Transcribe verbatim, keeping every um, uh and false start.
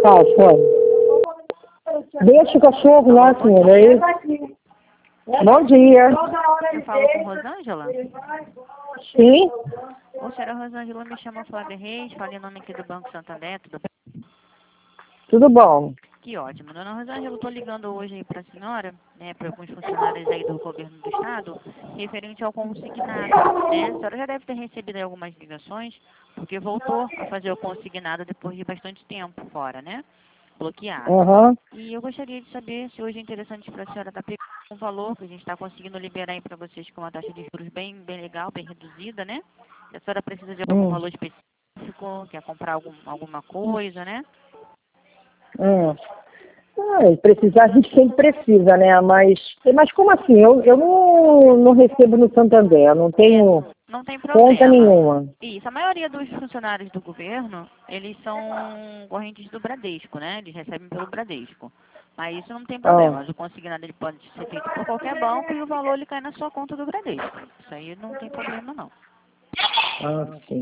Tá, foi. Deixa o cachorro lá, senhora. Aí. Bom dia. Eu falo com Rosângela? Sim? Ô, senhora Rosângela, me chama Flávia Reis, falei em nome aqui do Banco Santander, tudo bem? Tudo bom. Que ótimo. Dona Rosângela, eu estou ligando hoje aí para a senhora, né, para alguns funcionários aí do governo do estado, referente ao consignado, né? A senhora já deve ter recebido aí algumas ligações, porque voltou a fazer o consignado depois de bastante tempo fora, né? Bloqueado. Uhum. E eu gostaria de saber se hoje é interessante para a senhora estar pegando um valor que a gente está conseguindo liberar aí para vocês com uma taxa de juros bem, bem legal, bem reduzida, né? Se a senhora precisa de algum Hum. valor específico, quer comprar algum, alguma coisa, né? Hum. Ah, precisar a gente sempre precisa, né? Mas, mas como assim? Eu, eu não, não recebo no Santander, eu não tenho Não tem conta problema. nenhuma. Isso, a maioria dos funcionários do governo, eles são correntes do Bradesco, né? Eles recebem pelo Bradesco. Mas isso não tem problema. Ah, O consignado ele pode ser feito por qualquer banco e o valor ele cai na sua conta do Bradesco. Isso aí não tem problema não. ah, sim.